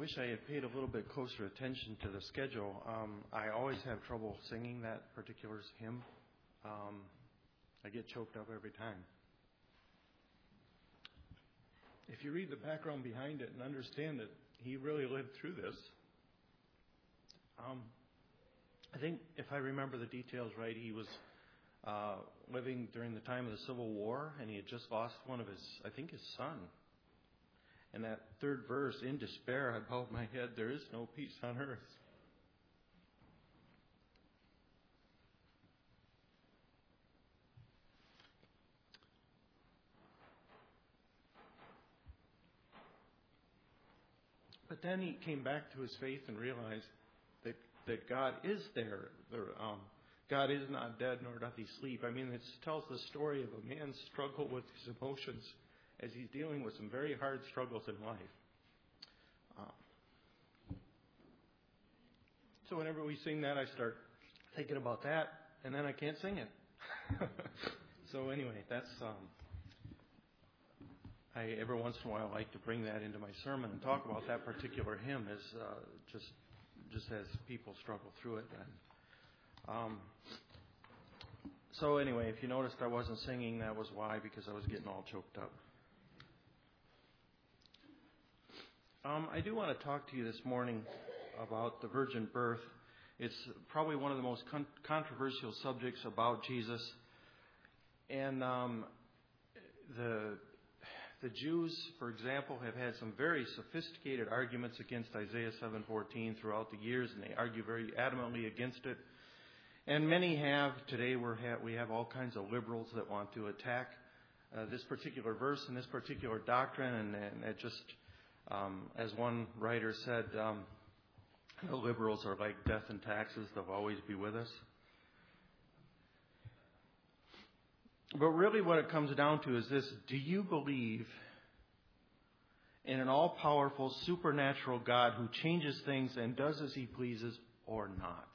wish I had paid a little bit closer attention to the schedule. I always have trouble singing that particular hymn. I get choked up every time. If you read the background behind it and understand that he really lived through this, I think if I remember the details right, he was living during the time of the Civil War, and he had just lost one of his son. And that third verse, in despair, I bowed my head, there is no peace on earth. But then he came back to his faith and realized that God is there. God is not dead, nor doth he sleep. I mean, it tells the story of a man's struggle with his emotions as he's dealing with some very hard struggles in life. So whenever we sing that, I start thinking about that, and then I can't sing it. So anyway, that's I every once in a while like to bring that into my sermon and talk about that particular hymn as just as people struggle through it. So anyway, if you noticed I wasn't singing, that was why, because I was getting all choked up. I do want to talk to you this morning about the virgin birth. It's probably one of the most controversial subjects about Jesus. And the Jews, for example, have had some very sophisticated arguments against Isaiah 7:14 throughout the years, and they argue very adamantly against it. And many have. Today we have all kinds of liberals that want to attack this particular verse and this particular doctrine, and it just, as one writer said, the liberals are like death and taxes. They'll always be with us. But really what it comes down to is this: do you believe in an all-powerful, supernatural God who changes things and does as he pleases, or not?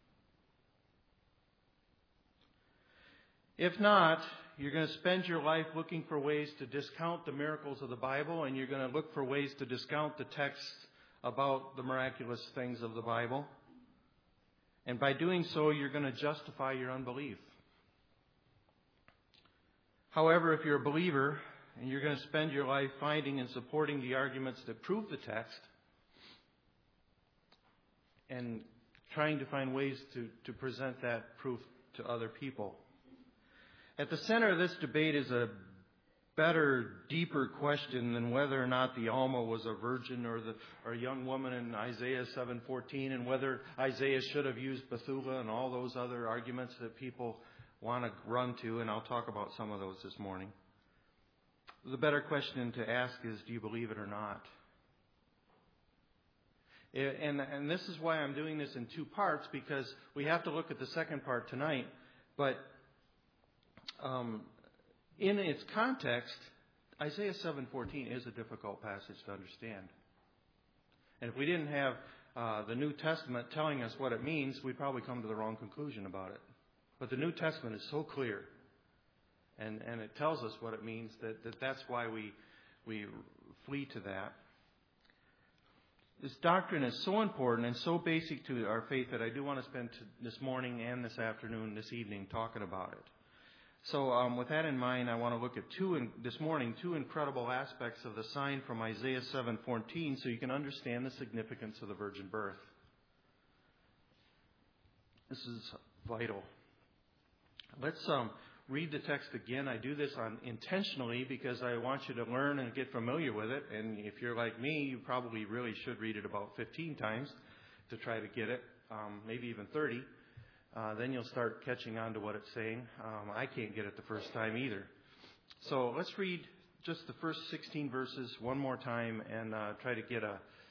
If not, you're going to spend your life looking for ways to discount the miracles of the Bible, and you're going to look for ways to discount the texts about the miraculous things of the Bible. And by doing so, you're going to justify your unbelief. However, if you're a believer and you're going to spend your life finding and supporting the arguments that prove the text and trying to find ways to present that proof to other people. At the center of this debate is a better, deeper question than whether or not the Alma was a virgin or a young woman in Isaiah 7:14, and whether Isaiah should have used Bethulah and all those other arguments that people want to run to, and I'll talk about some of those this morning. The better question to ask is, do you believe it or not? And this is why I'm doing this in two parts, because we have to look at the second part tonight. But in its context, Isaiah 7:14 is a difficult passage to understand. And if we didn't have the New Testament telling us what it means, we'd probably come to the wrong conclusion about it. But the New Testament is so clear, and it tells us what it means, that's why we flee to that. This doctrine is so important and so basic to our faith that I do want to spend this morning and this afternoon, this evening, talking about it. So with that in mind, I want to look at two incredible aspects of the sign from Isaiah 7:14 so you can understand the significance of the virgin birth. This is vital. Let's read the text again. I do this intentionally because I want you to learn and get familiar with it. And if you're like me, you probably really should read it about 15 times to try to get it, maybe even 30. Then you'll start catching on to what it's saying. I can't get it the first time either. So let's read just the first 16 verses one more time and try to get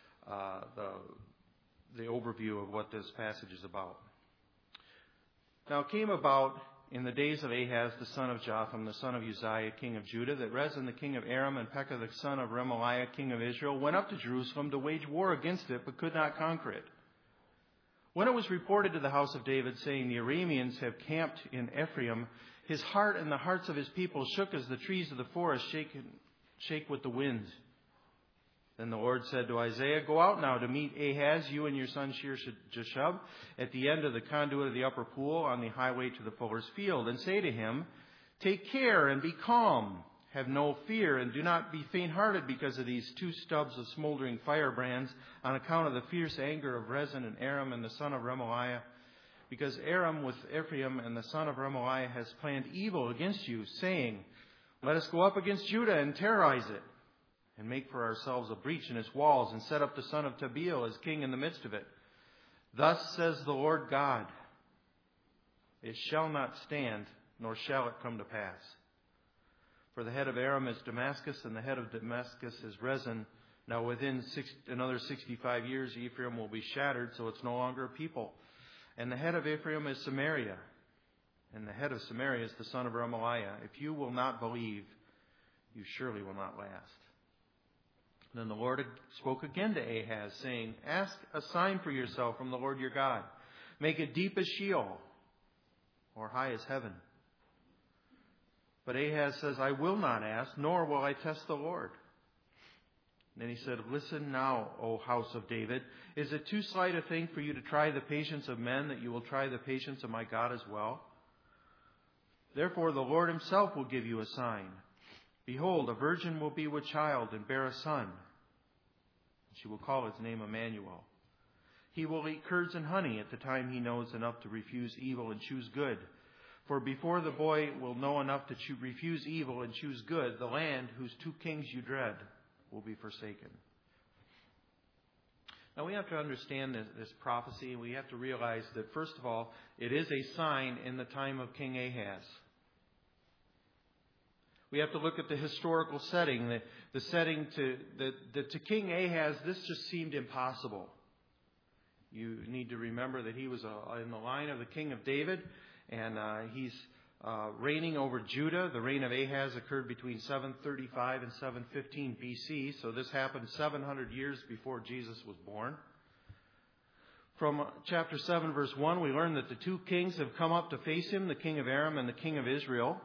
the overview of what this passage is about. Now it came about in the days of Ahaz, the son of Jotham, the son of Uzziah, king of Judah, that Rezin, the king of Aram, and Pekah, the son of Remaliah, king of Israel, went up to Jerusalem to wage war against it, but could not conquer it. When it was reported to the house of David, saying, the Arameans have camped in Ephraim, his heart and the hearts of his people shook as the trees of the forest shake with the wind. Then the Lord said to Isaiah, "Go out now to meet Ahaz, you and your son Shear-Jashub, at the end of the conduit of the upper pool on the highway to the fuller's field, and say to him, 'Take care and be calm. Have no fear, and do not be faint-hearted because of these two stubs of smoldering firebrands, on account of the fierce anger of Rezin and Aram and the son of Remaliah. Because Aram with Ephraim and the son of Remaliah has planned evil against you, saying, Let us go up against Judah and terrorize it, and make for ourselves a breach in its walls, and set up the son of Tabeel as king in the midst of it. Thus says the Lord God, It shall not stand, nor shall it come to pass. For the head of Aram is Damascus, and the head of Damascus is Rezin. Now within another 65 years, Ephraim will be shattered, so it's no longer a people. And the head of Ephraim is Samaria, and the head of Samaria is the son of Remaliah. If you will not believe, you surely will not last.' Then the Lord spoke again to Ahaz, saying, 'Ask a sign for yourself from the Lord your God. Make it deep as Sheol, or high as heaven.' But Ahaz says, 'I will not ask, nor will I test the Lord.' Then he said, 'Listen now, O house of David. Is it too slight a thing for you to try the patience of men, that you will try the patience of my God as well? Therefore the Lord himself will give you a sign. Behold, a virgin will be with child and bear a son. She will call his name Emmanuel. He will eat curds and honey at the time he knows enough to refuse evil and choose good. For before the boy will know enough to refuse evil and choose good, the land whose two kings you dread will be forsaken.'" Now we have to understand this prophecy, and we have to realize that, first of all, it is a sign in the time of King Ahaz. We have to look at the historical setting, the setting to King Ahaz, this just seemed impossible. You need to remember that he was in the line of the king of David, and he's reigning over Judah. The reign of Ahaz occurred between 735 and 715 BC, so this happened 700 years before Jesus was born. From chapter 7, verse 1, we learn that the two kings have come up to face him, the king of Aram and the king of Israel.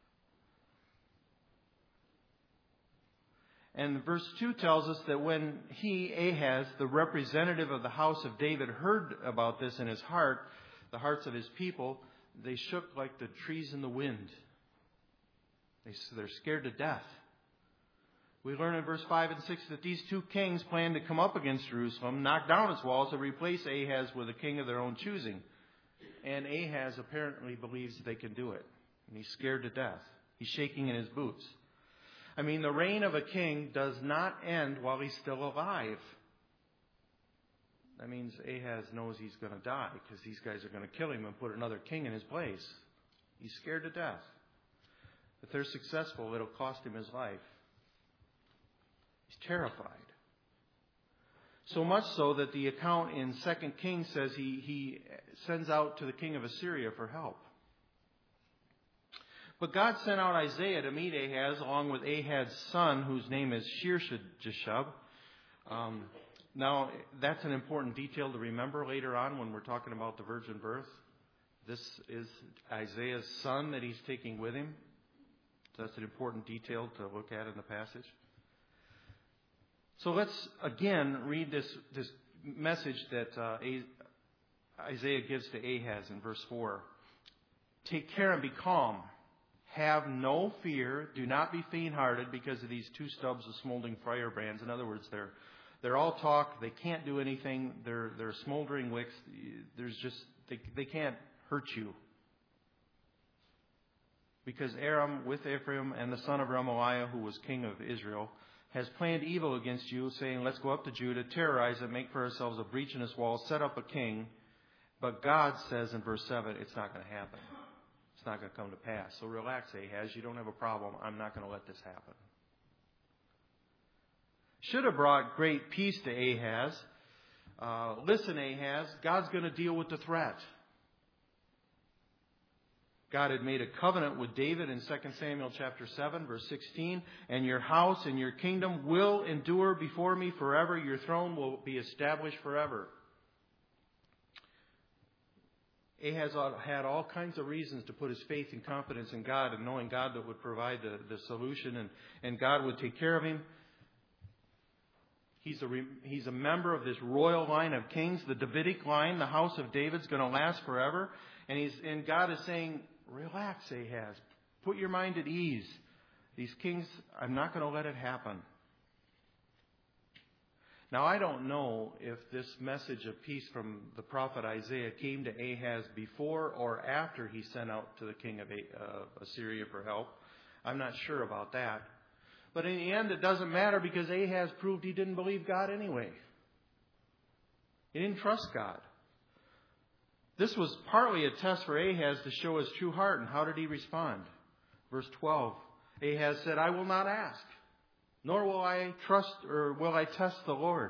And verse 2 tells us that when Ahaz, the representative of the house of David, heard about this in his heart, the hearts of his people, they shook like the trees in the wind. They're scared to death. We learn in verse 5 and 6 that these two kings plan to come up against Jerusalem, knock down its walls, and replace Ahaz with a king of their own choosing. And Ahaz apparently believes they can do it. And he's scared to death. He's shaking in his boots. I mean, the reign of a king does not end while he's still alive. That means Ahaz knows he's going to die because these guys are going to kill him and put another king in his place. He's scared to death. If they're successful, it'll cost him his life. He's terrified. So much so that the account in 2 Kings says he sends out to the king of Assyria for help. But God sent out Isaiah to meet Ahaz, along with Ahaz's son, whose name is Shear-Jashub. Now, that's an important detail to remember later on when we're talking about the virgin birth. This is Isaiah's son that he's taking with him. So that's an important detail to look at in the passage. So let's again read this message that Isaiah gives to Ahaz in verse 4. "Take care and be calm. Have no fear. Do not be faint-hearted because of these two stubs of smoldering firebrands." In other words, they're all talk. They can't do anything. They're smoldering wicks. They can't hurt you. Because Aram with Ephraim and the son of Remaliah, who was king of Israel, has planned evil against you, saying, "Let's go up to Judah, terrorize it, make for ourselves a breach in its wall, set up a king." But God says in verse 7, it's not going to happen. It's not going to come to pass. So relax, Ahaz. You don't have a problem. I'm not going to let this happen. Should have brought great peace to Ahaz. Listen, Ahaz, God's going to deal with the threat. God had made a covenant with David in 2 Samuel chapter 7, verse 16. "And your house and your kingdom will endure before me forever. Your throne will be established forever." Ahaz had all kinds of reasons to put his faith and confidence in God, and knowing God that would provide the solution, and God would take care of him. He's a member of this royal line of kings. The Davidic line, the house of David's going to last forever. And God is saying, relax, Ahaz. Put your mind at ease. These kings, I'm not going to let it happen. Now, I don't know if this message of peace from the prophet Isaiah came to Ahaz before or after he sent out to the king of Assyria for help. I'm not sure about that. But in the end, it doesn't matter because Ahaz proved he didn't believe God anyway. He didn't trust God. This was partly a test for Ahaz to show his true heart. And how did he respond? Verse 12. Ahaz said, I will not ask, nor will I trust or will I test the Lord.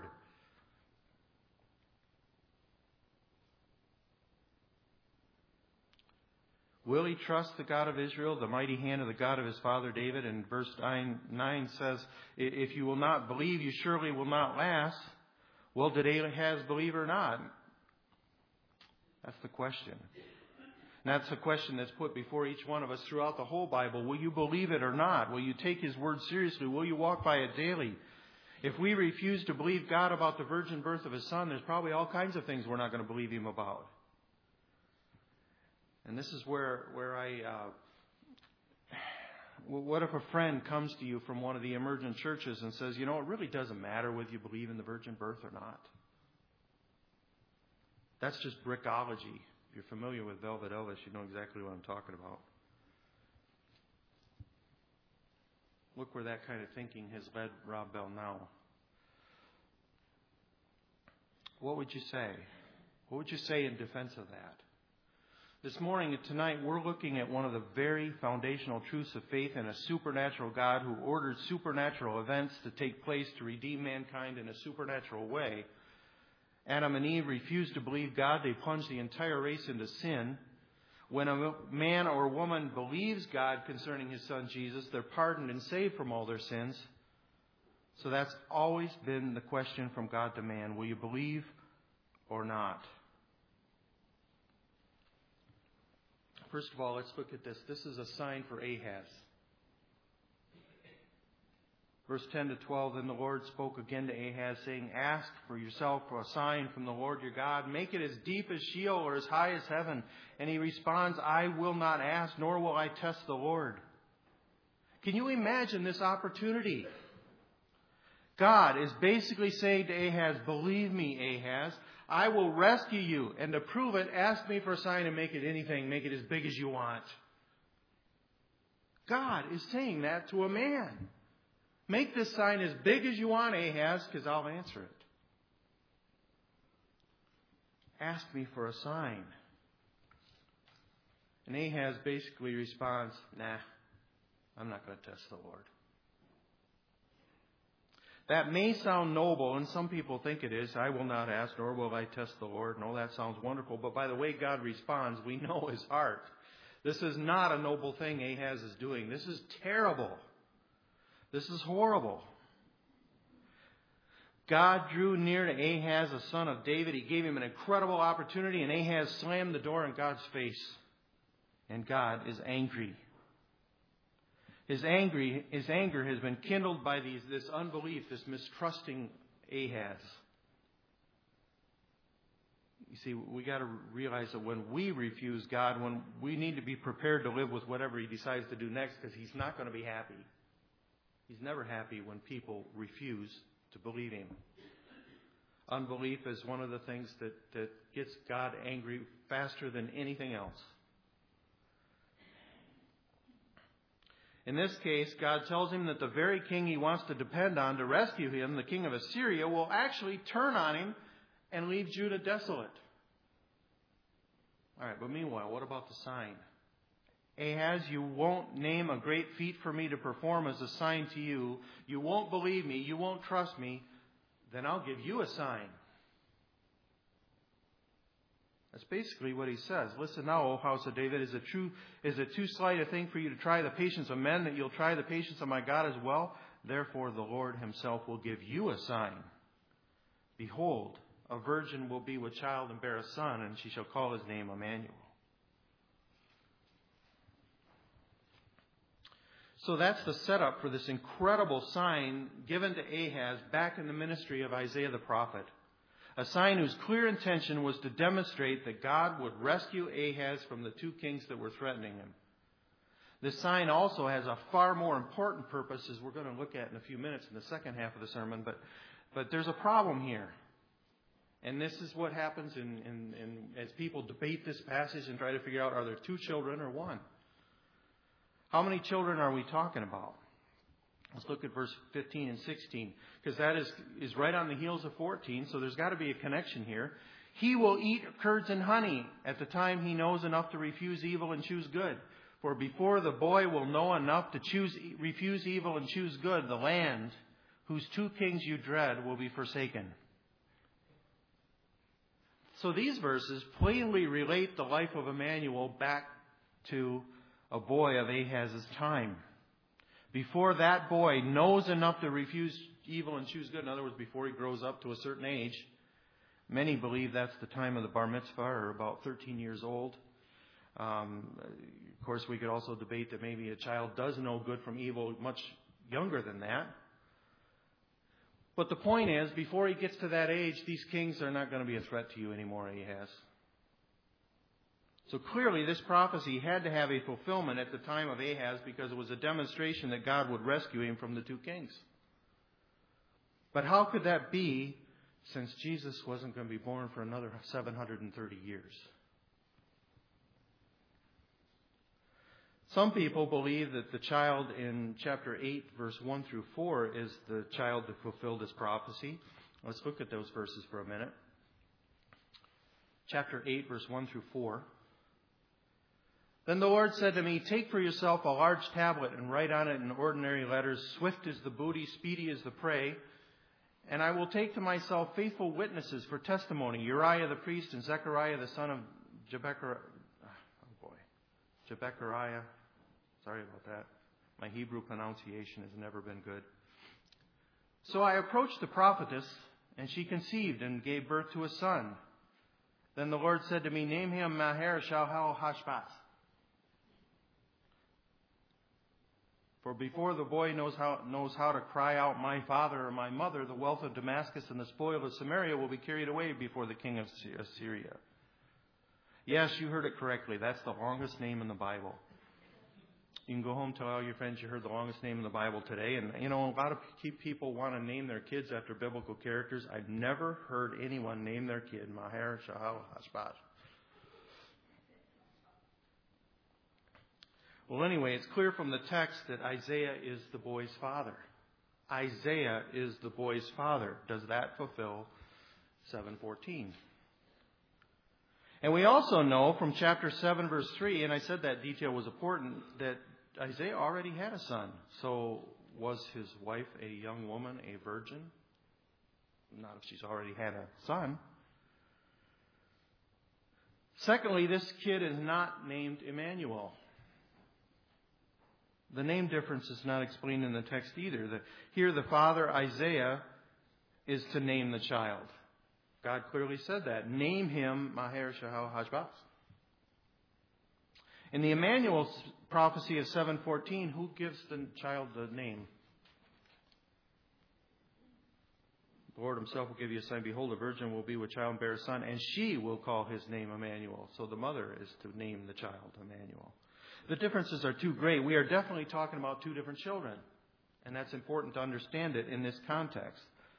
Will he trust the God of Israel, the mighty hand of the God of his father David? And verse 9 says, if you will not believe, you surely will not last. Well, did Ahaz believe or not? That's the question. And that's the question that's put before each one of us throughout the whole Bible. Will you believe it or not? Will you take his word seriously? Will you walk by it daily? If we refuse to believe God about the virgin birth of his son, there's probably all kinds of things we're not going to believe him about. And this is where what if a friend comes to you from one of the emergent churches and says, it really doesn't matter whether you believe in the virgin birth or not. That's just brickology. If you're familiar with Velvet Elvis, you know exactly what I'm talking about. Look where that kind of thinking has led Rob Bell now. What would you say? What would you say in defense of that? This morning and tonight, we're looking at one of the very foundational truths of faith in a supernatural God who ordered supernatural events to take place to redeem mankind in a supernatural way. Adam and Eve refused to believe God. They plunged the entire race into sin. When a man or woman believes God concerning his son Jesus, they're pardoned and saved from all their sins. So that's always been the question from God to man. Will you believe or not? First of all, let's look at this. This is a sign for Ahaz. Verse 10 to 12, then the Lord spoke again to Ahaz, saying, ask for yourself for a sign from the Lord your God. Make it as deep as Sheol or as high as heaven. And he responds, I will not ask, nor will I test the Lord. Can you imagine this opportunity? God is basically saying to Ahaz, believe me, Ahaz, I will rescue you. And to prove it, ask me for a sign and make it anything. Make it as big as you want. God is saying that to a man. Make this sign as big as you want, Ahaz, because I'll answer it. Ask me for a sign. And Ahaz basically responds, nah, I'm not going to test the Lord. That may sound noble, and some people think it is. I will not ask, nor will I test the Lord. No, that sounds wonderful. But by the way God responds, we know his heart. This is not a noble thing Ahaz is doing. This is terrible. This is horrible. God drew near to Ahaz, the son of David. He gave him an incredible opportunity, and Ahaz slammed the door in God's face. And God is angry. His anger has been kindled by this unbelief, this mistrusting Ahaz. You see, we got to realize that when we refuse God, when we need to be prepared to live with whatever he decides to do next, because he's not going to be happy. He's never happy when people refuse to believe him. Unbelief is one of the things that gets God angry faster than anything else. In this case, God tells him that the very king he wants to depend on to rescue him, the king of Assyria, will actually turn on him and leave Judah desolate. All right, but meanwhile, what about the sign? Ahaz, you won't name a great feat for me to perform as a sign to you. You won't believe me. You won't trust me. Then I'll give you a sign. That's basically what he says. Listen now, O house of David, is it too slight a thing for you to try the patience of men, that you'll try the patience of my God as well? Therefore the Lord himself will give you a sign. Behold, a virgin will be with child and bear a son, and she shall call his name Emmanuel. So that's the setup for this incredible sign given to Ahaz back in the ministry of Isaiah the prophet. A sign whose clear intention was to demonstrate that God would rescue Ahaz from the two kings that were threatening him. This sign also has a far more important purpose, as we're going to look at in a few minutes in the second half of the sermon. But there's a problem here. And this is what happens as people debate this passage and try to figure out, are there two children or one? How many children are we talking about? Let's look at verse 15 and 16, because that is right on the heels of 14, so there's got to be a connection here. He will eat curds and honey at the time he knows enough to refuse evil and choose good. For before the boy will know enough to refuse evil and choose good, the land whose two kings you dread will be forsaken. So these verses plainly relate the life of Emmanuel back to a boy of Ahaz's time. Before that boy knows enough to refuse evil and choose good, in other words, before he grows up to a certain age, many believe that's the time of the bar mitzvah, or about 13 years old. Of course, we could also debate that maybe a child does know good from evil much younger than that. But the point is, before he gets to that age, these kings are not going to be a threat to you anymore, Ahaz. So clearly, this prophecy had to have a fulfillment at the time of Ahaz because it was a demonstration that God would rescue him from the two kings. But how could that be, since Jesus wasn't going to be born for another 730 years? Some people believe that the child in chapter 8, verse 1 through 4, is the child that fulfilled this prophecy. Let's look at those verses for a minute. Chapter 8, verse 1 through 4. Then the Lord said to me, take for yourself a large tablet and write on it in ordinary letters, swift is the booty, speedy is the prey. And I will take to myself faithful witnesses for testimony, Uriah the priest and Zechariah the son of Jebechariah. Sorry about that. My Hebrew pronunciation has never been good. So I approached the prophetess, and she conceived and gave birth to a son. Then the Lord said to me, name him Maher-Shalal-Hashbaz. For before the boy knows how to cry out, my father or my mother, the wealth of Damascus and the spoil of Samaria will be carried away before the king of Assyria. Yes, you heard it correctly. That's the longest name in the Bible. You can go home, tell all your friends you heard the longest name in the Bible today. And, a lot of people want to name their kids after biblical characters. I've never heard anyone name their kid Maher-Shalal-Hashbaz. Well, anyway, it's clear from the text that Isaiah is the boy's father. Isaiah is the boy's father. Does that fulfill 7:14? And we also know from chapter 7, verse 3, and I said that detail was important, that Isaiah already had a son. So was his wife a young woman, a virgin? Not if she's already had a son. Secondly, this kid is not named Emmanuel. The name difference is not explained in the text either. Here the father, Isaiah, is to name the child. God clearly said that. Name him Maher-Shalal-Hashbaz. In the Emmanuel prophecy of 7:14, who gives the child the name? The Lord himself will give you a sign. Behold, a virgin will be with child and bear a son, and she will call his name Emmanuel. So the mother is to name the child Emmanuel. The differences are too great. We are definitely talking about two different children. And that's important to understand it in this context.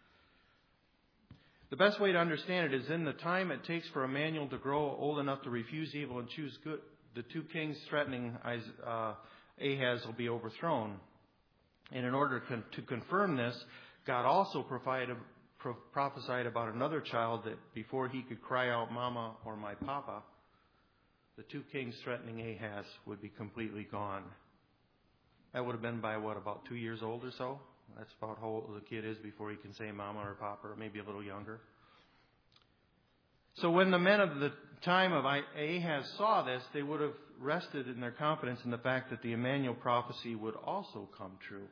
The best way to understand it is in the time it takes for Emmanuel to grow old enough to refuse evil and choose good, the two kings threatening Ahaz will be overthrown. And in order to confirm this, God also prophesied about another child that before he could cry out, Mama or my Papa, the two kings threatening Ahaz would be completely gone. That would have been by about 2 years old or so? That's about how old the kid is before he can say Mama or Papa, or maybe a little younger. So when the men of the time of Ahaz saw this, they would have rested in their confidence in the fact that the Emmanuel prophecy would also come true.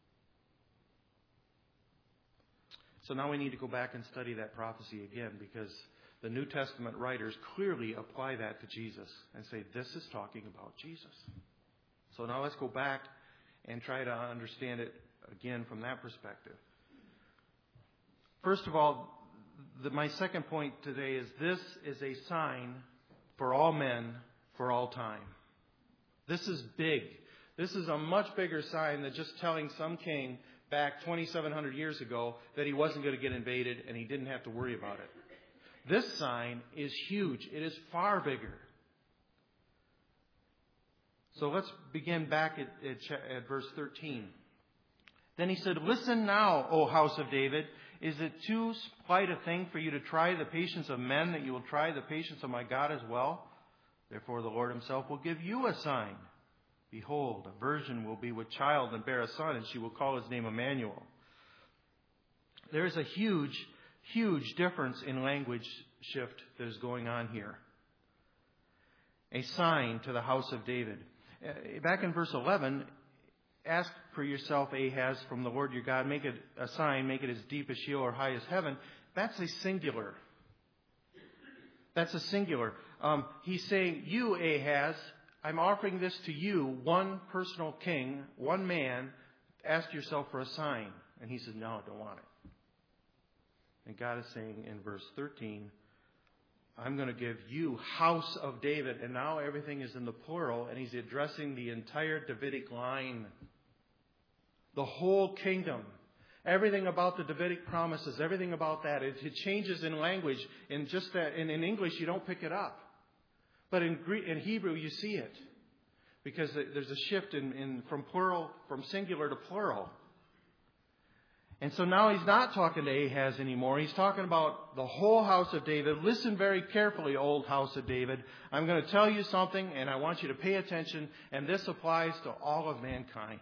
So now we need to go back and study that prophecy again, because the New Testament writers clearly apply that to Jesus and say, this is talking about Jesus. So now let's go back and try to understand it again from that perspective. First of all, my second point today is this is a sign for all men for all time. This is big. This is a much bigger sign than just telling some king back 2,700 years ago that he wasn't going to get invaded and he didn't have to worry about it. This sign is huge. It is far bigger. So let's begin back at verse 13. Then he said, "Listen now, O house of David. Is it too slight a thing for you to try the patience of men, that you will try the patience of my God as well? Therefore the Lord himself will give you a sign. Behold, a virgin will be with child and bear a son, and she will call his name Emmanuel." There is a huge, huge difference in language shift that is going on here. A sign to the house of David. Back in verse 11, ask for yourself, Ahaz, from the Lord your God, make it a sign, make it as deep as Sheol or high as heaven. That's a singular. That's a singular. He's saying, you, Ahaz, I'm offering this to you, one personal king, one man. Ask yourself for a sign. And he says, no, I don't want it. And God is saying in verse 13, I'm going to give you, house of David. And now everything is in the plural, and he's addressing the entire Davidic line. The whole kingdom. Everything about the Davidic promises, everything about that. It changes in language. In just that, in English, you don't pick it up. But in Hebrew, you see it. Because there's a shift from singular to plural. And so now he's not talking to Ahaz anymore. He's talking about the whole house of David. Listen very carefully, old house of David. I'm going to tell you something, and I want you to pay attention. And this applies to all of mankind.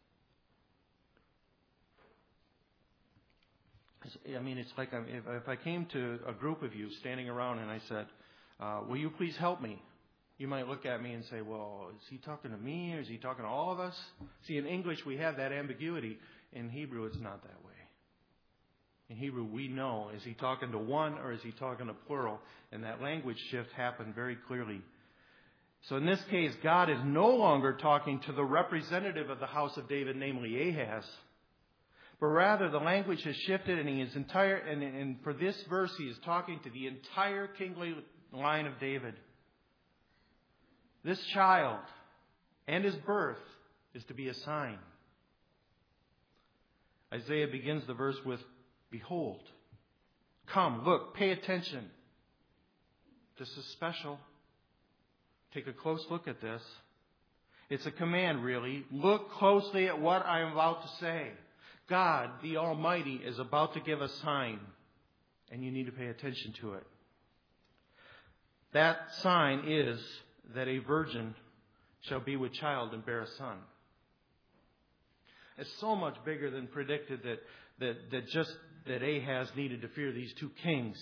I mean, it's like if I came to a group of you standing around and I said, will you please help me? You might look at me and say, well, is he talking to me or is he talking to all of us? See, in English, we have that ambiguity. In Hebrew, it's not that way. In Hebrew, we know, is he talking to one or is he talking to plural? And that language shift happened very clearly. So in this case, God is no longer talking to the representative of the house of David, namely Ahaz. But rather, the language has shifted, and for this verse, he is talking to the entire kingly line of David. This child and his birth is to be a sign. Isaiah begins the verse with, behold, come, look, pay attention. This is special. Take a close look at this. It's a command, really. Look closely at what I am about to say. God, the Almighty, is about to give a sign, and you need to pay attention to it. That sign is that a virgin shall be with child and bear a son. It's so much bigger than predicted that Ahaz needed to fear these two kings.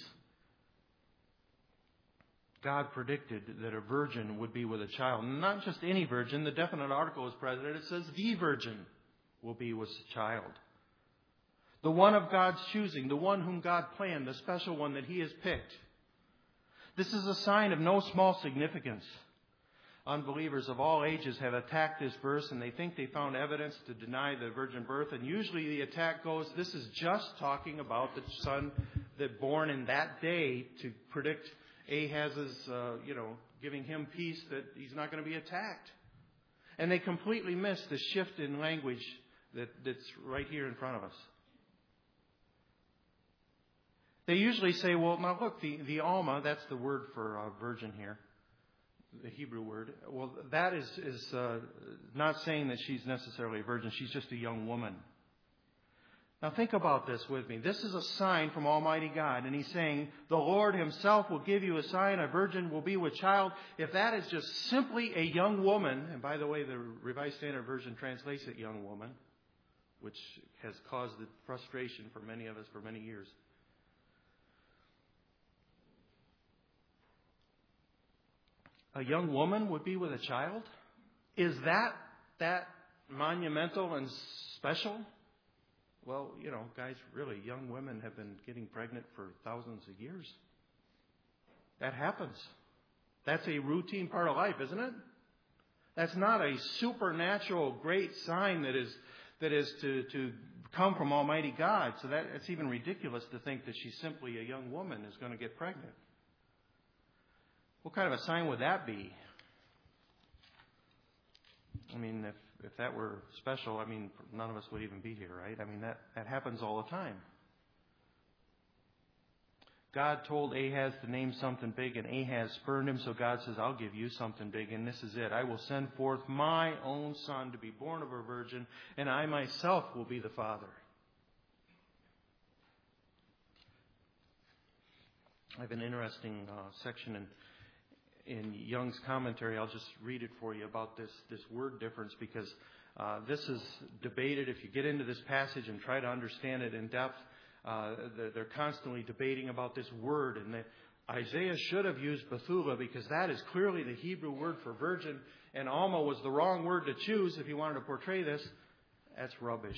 God predicted that a virgin would be with a child. Not just any virgin. The definite article is present. It says the virgin will be with a child. The one of God's choosing, the one whom God planned, the special one that he has picked. This is a sign of no small significance. Unbelievers of all ages have attacked this verse, and they think they found evidence to deny the virgin birth. And usually the attack goes, this is just talking about the son that born in that day to predict Ahaz's, giving him peace, that he's not going to be attacked. And they completely miss the shift in language that's right here in front of us. They usually say, well, now look, the Alma, that's the word for virgin here, the Hebrew word. Well, that is not saying that she's necessarily a virgin. She's just a young woman. Now think about this with me. This is a sign from Almighty God. And he's saying, the Lord himself will give you a sign. A virgin will be with child. If that is just simply a young woman, and by the way, the Revised Standard Version translates it young woman, which has caused the frustration for many of us for many years. A young woman would be with a child? Is that monumental and special? Well, guys, really, young women have been getting pregnant for thousands of years. That happens. That's a routine part of life, isn't it? That's not a supernatural great sign that is to come from Almighty God. So it's even ridiculous to think that she's simply a young woman who's going to get pregnant. What kind of a sign would that be? I mean, if that were special, I mean, none of us would even be here, right? I mean, that happens all the time. God told Ahaz to name something big, and Ahaz spurned him, so God says, I'll give you something big, and this is it. I will send forth my own son to be born of a virgin, and I myself will be the father. I have an interesting section in Young's commentary. I'll just read it for you about this word difference, because this is debated. If you get into this passage and try to understand it in depth, they're constantly debating about this word, and that Isaiah should have used Bethula because that is clearly the Hebrew word for virgin, and Alma was the wrong word to choose if you wanted to portray this. That's rubbish.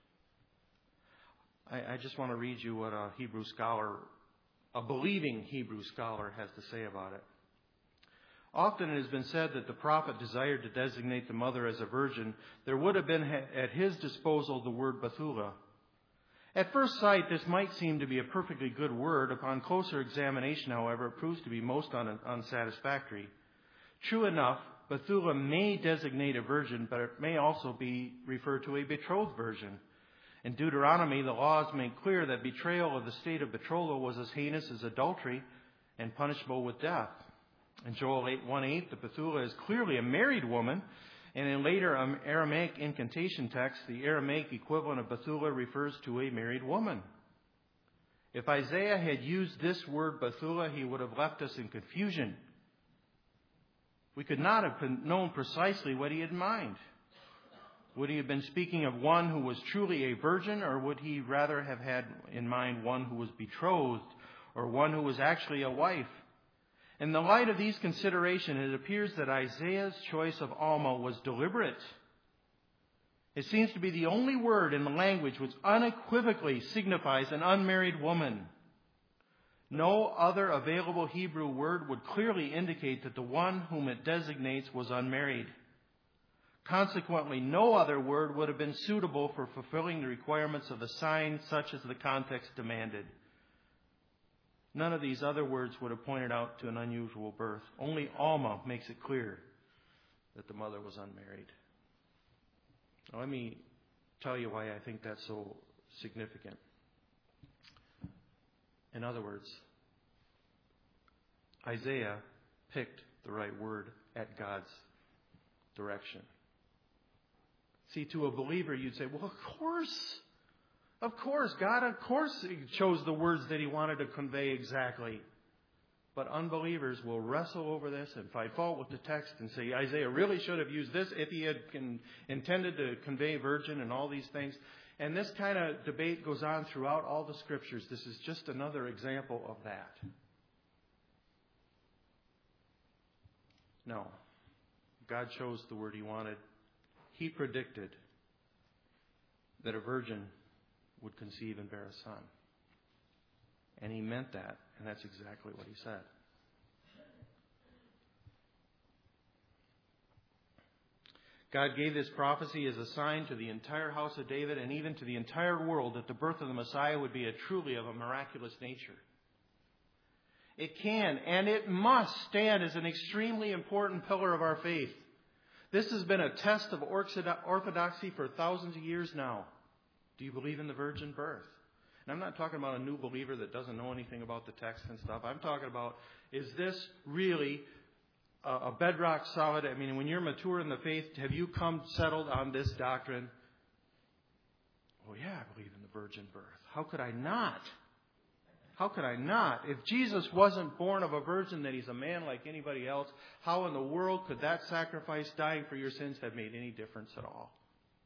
I just want to read you what a believing Hebrew scholar has to say about it. Often it has been said that the prophet desired to designate the mother as a virgin. There would have been at his disposal the word Bethula. At first sight, this might seem to be a perfectly good word. Upon closer examination, however, it proves to be most unsatisfactory. True enough, Bethula may designate a virgin, but it may also be referred to a betrothed virgin. In Deuteronomy, the laws make clear that betrayal of the state of betrothal was as heinous as adultery and punishable with death. In Joel 1:8, the Bethula is clearly a married woman. And in later Aramaic incantation texts, the Aramaic equivalent of Bethula refers to a married woman. If Isaiah had used this word Bethula, he would have left us in confusion. We could not have known precisely what he had in mind. Would he have been speaking of one who was truly a virgin, or would he rather have had in mind one who was betrothed, or one who was actually a wife? In the light of these considerations, it appears that Isaiah's choice of Alma was deliberate. It seems to be the only word in the language which unequivocally signifies an unmarried woman. No other available Hebrew word would clearly indicate that the one whom it designates was unmarried. Consequently, no other word would have been suitable for fulfilling the requirements of a sign such as the context demanded. None of these other words would have pointed out to an unusual birth. Only Alma makes it clear that the mother was unmarried. Now, let me tell you why I think that's so significant. In other words, Isaiah picked the right word at God's direction. See, to a believer, you'd say, well, of course, God, chose the words that he wanted to convey exactly. But unbelievers will wrestle over this and find fault with the text and say, Isaiah really should have used this if he had intended to convey virgin and all these things. And this kind of debate goes on throughout all the scriptures. This is just another example of that. No. God chose the word he wanted. He predicted that a virgin would conceive and bear a son. And he meant that, and that's exactly what he said. God gave this prophecy as a sign to the entire house of David and even to the entire world that the birth of the Messiah would be truly of a miraculous nature. It can and it must stand as an extremely important pillar of our faith. This has been a test of orthodoxy for thousands of years now. Do you believe in the virgin birth? And I'm not talking about a new believer that doesn't know anything about the text and stuff. I'm talking about, is this really a bedrock solid? I mean, when you're mature in the faith, have you come settled on this doctrine? Oh, yeah, I believe in the virgin birth. How could I not? How could I not? If Jesus wasn't born of a virgin, that he's a man like anybody else, how in the world could that sacrifice dying for your sins have made any difference at all?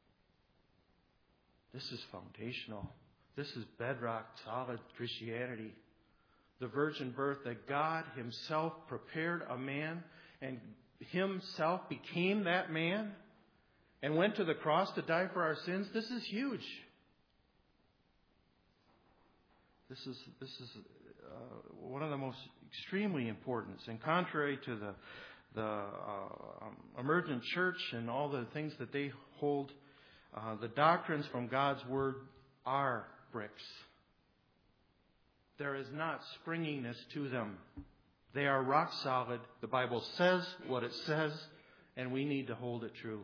This is foundational. This is bedrock, solid Christianity. The virgin birth, that God himself prepared a man and himself became that man and went to the cross to die for our sins. This is huge. This is one of the most extremely important. And contrary to the emergent church and all the things that they hold, the doctrines from God's Word are bricks. There is not springiness to them. They are rock solid. The Bible says what it says, and we need to hold it true.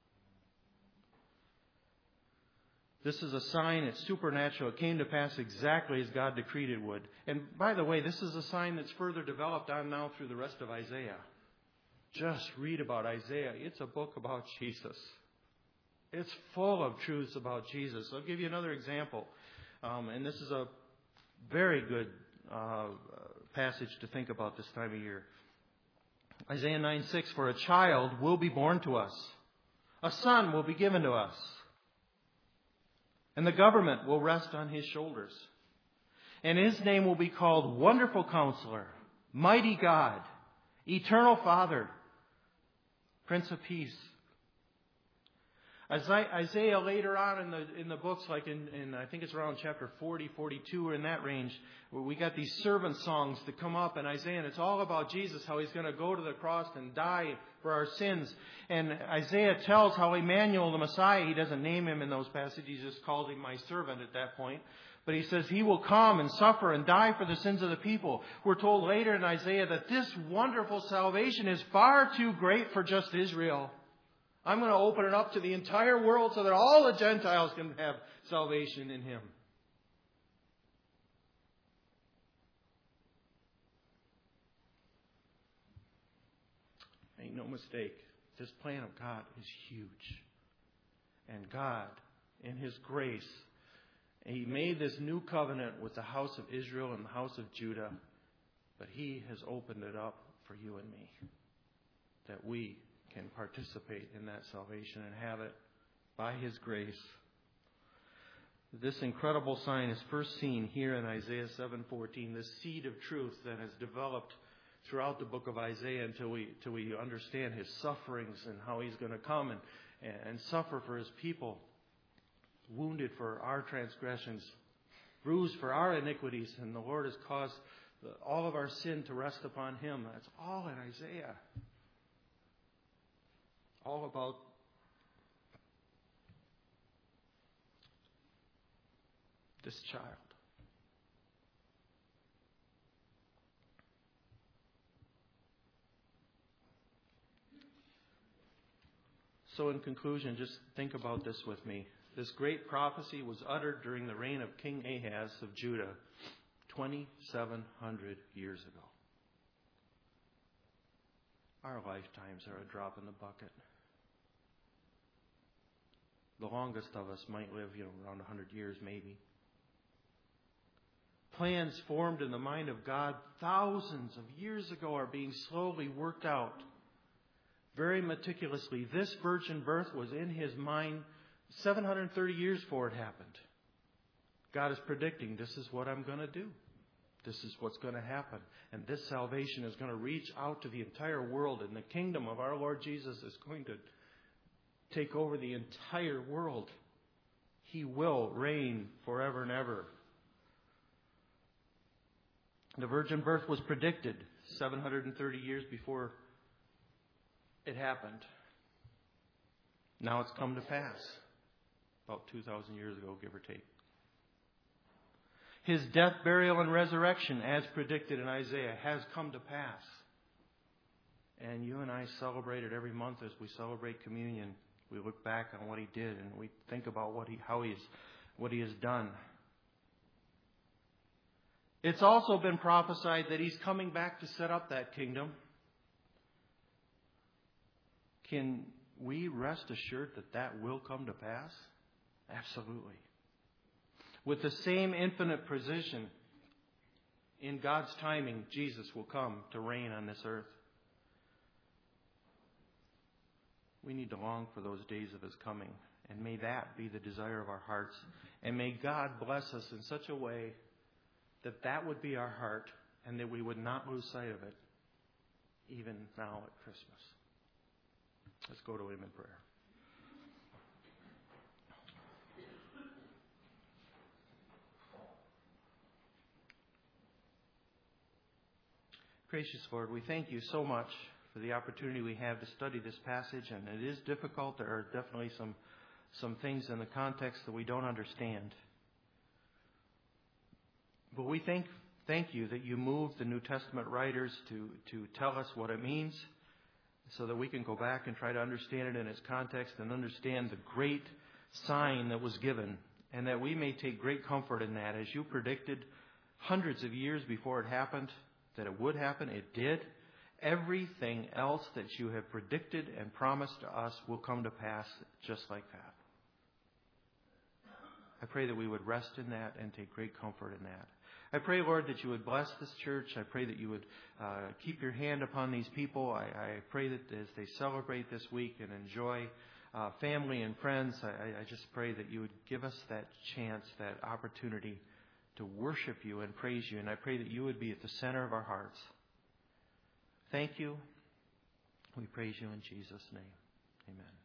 This is a sign. It's supernatural. It came to pass exactly as God decreed it would. And by the way, this is a sign that's further developed on now through the rest of Isaiah. Just read about Isaiah. It's a book about Jesus. It's full of truths about Jesus. I'll give you another example. And this is a very good passage to think about this time of year. Isaiah 9:6, for a child will be born to us. A son will be given to us. And the government will rest on his shoulders. And his name will be called Wonderful Counselor, Mighty God, Eternal Father, Prince of Peace. Isaiah later on in the books, like in I think it's around chapter 40, 42, or in that range, where we got these servant songs that come up in Isaiah, and it's all about Jesus, how He's going to go to the cross and die for our sins. And Isaiah tells how Emmanuel, the Messiah, he doesn't name him in those passages, he just calls him my servant at that point. But he says he will come and suffer and die for the sins of the people. We're told later in Isaiah that this wonderful salvation is far too great for just Israel. I'm going to open it up to the entire world so that all the Gentiles can have salvation in Him. Ain't no mistake. This plan of God is huge. And God, in His grace, He made this new covenant with the house of Israel and the house of Judah. But He has opened it up for you and me, that we can participate in that salvation and have it by His grace. This incredible sign is first seen here in Isaiah 7:14, this seed of truth that has developed throughout the book of Isaiah until we understand His sufferings and how He's going to come and suffer for His people, wounded for our transgressions, bruised for our iniquities, and the Lord has caused all of our sin to rest upon Him. That's all in Isaiah. All about this child. So in conclusion, just think about this with me. This great prophecy was uttered during the reign of King Ahaz of Judah 2,700 years ago. Our lifetimes are a drop in the bucket. The longest of us might live, around 100 years maybe. Plans formed in the mind of God thousands of years ago are being slowly worked out very meticulously. This virgin birth was in His mind 730 years before it happened. God is predicting, this is what I'm going to do. This is what's going to happen. And this salvation is going to reach out to the entire world. And the kingdom of our Lord Jesus is going to take over the entire world. He will reign forever and ever. The virgin birth was predicted 730 years before it happened. Now it's come to pass. About 2,000 years ago, give or take. His death, burial, and resurrection, as predicted in Isaiah, has come to pass. And you and I celebrate it every month as we celebrate communion. We look back on what He did and we think about what He has done. It's also been prophesied that He's coming back to set up that kingdom. Can we rest assured that will come to pass? Absolutely. With the same infinite precision, in God's timing, Jesus will come to reign on this earth. We need to long for those days of His coming. And may that be the desire of our hearts. And may God bless us in such a way that would be our heart and that we would not lose sight of it, even now at Christmas. Let's go to Him in prayer. Gracious Lord, we thank You so much for the opportunity we have to study this passage. And it is difficult. There are definitely some things in the context that we don't understand. But we thank you that you moved the New Testament writers to tell us what it means so that we can go back and try to understand it in its context and understand the great sign that was given, and that we may take great comfort in that. As you predicted hundreds of years before it happened that it would happen, it did. Everything else that you have predicted and promised to us will come to pass just like that. I pray that we would rest in that and take great comfort in that. I pray, Lord, that you would bless this church. I pray that you would keep your hand upon these people. I pray that as they celebrate this week and enjoy family and friends, I just pray that you would give us that chance, that opportunity to worship you and praise you. And I pray that you would be at the center of our hearts. Thank you. We praise you in Jesus' name. Amen.